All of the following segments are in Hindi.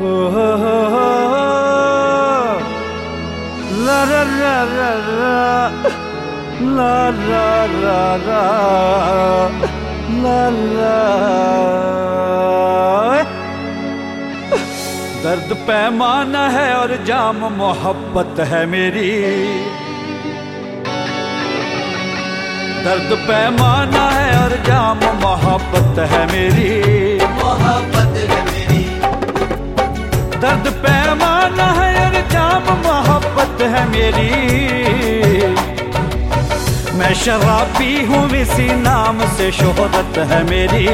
ला ला ला ला ला ला ला ला ला। दर्द पैमाना है और जाम मोहब्बत है मेरी। दर्द पैमाना है और जाम मोहब्बत है मेरी। मोहब्बत है मेरी। दर्द पैमाना है और जाम मोहब्बत है मेरी। मैं शराबी हूँ इसी नाम से शोहरत है मेरी।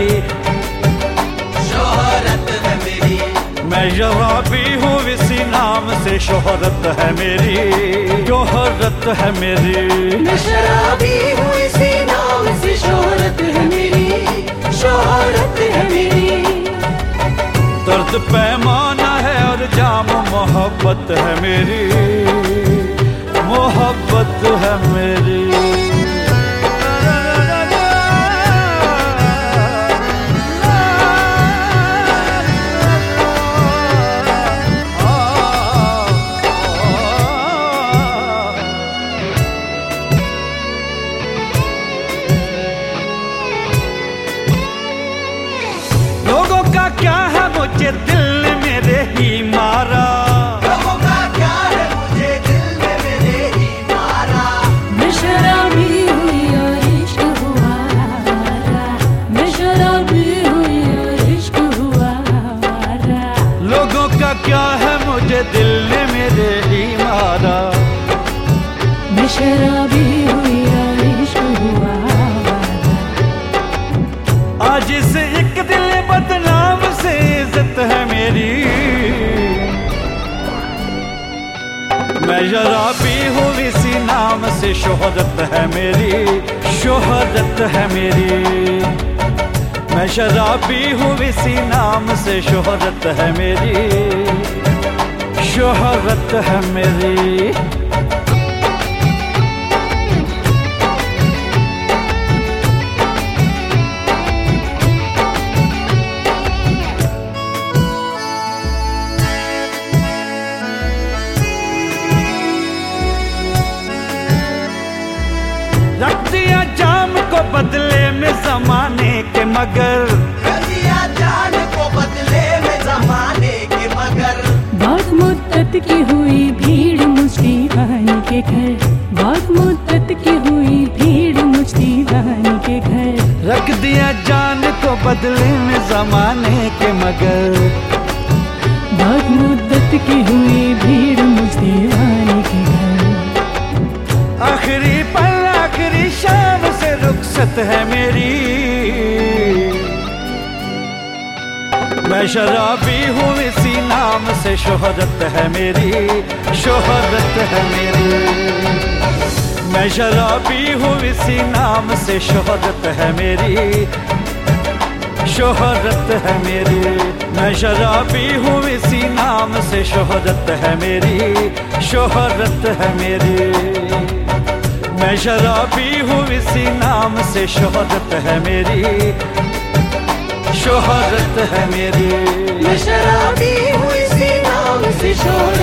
शोहरत है मेरी। मैं शराबी हूँ इसी नाम से शोहरत है मेरी। शोहरत है मेरी। मैं शराबी हूँ इसी नाम से शोहरत है मेरी। शोहरत है मेरी। दर्द पैमाना है और जाम मोहब्बत है मेरी। मोहब्बत है मेरी। लोगों का क्या है मुझे दिल ने मेरे ही मारा। लोगों का क्या है मुझे दिल ने मेरे ही मारा। मैं शराबी हुई और इश्क हुआ हमारा। मैं शराबी हुई और इश्क हुआ हमारा। लोगों का क्या है मुझे दिल ने मेरे ही मारा। मैं शराबी हुई और इश्क हुआ हमारा। आज इस एक दिल बदनाम से इज्जत है मेरी। मैं शराबी हूँ इसी नाम से शोहरत है मेरी। शोहरत है मेरी। मैं शराबी हूँ इसी नाम से शोहरत है मेरी। शोहरत है मेरी। रख दिया जाम को बदले में जमाने के मगर। कर दिया जान को बदले में जमाने के मगर। बहुत मुद्दत की हुई भीड़ मुझ दीवानी के घर। बहुत मुद्दत की हुई भीड़ मुझ दीवानी के घर। रख दिया जान को बदले में जमाने के मगर। बहुत मुद्दत की हुई भीड़ मुझ दीवानी के घर। आखिरी पल आखिरी शाम से रुखसत है मेरी। मैं शराबी हूँ इसी नाम से शोहरत है मेरी। शोहरत है मेरी। मैं शराबी हूँ इसी नाम से शोहरत है मेरी। शोहरत है मेरी। मैं शराबी हूँ इसी नाम से शोहरत है मेरी। शोहरत है मेरी। मैं शराबी हूँ इसी नाम से शोहरत है मेरी। शोहरत है मेरी। मैं शराबी हूँ इसी नाम से शोहरत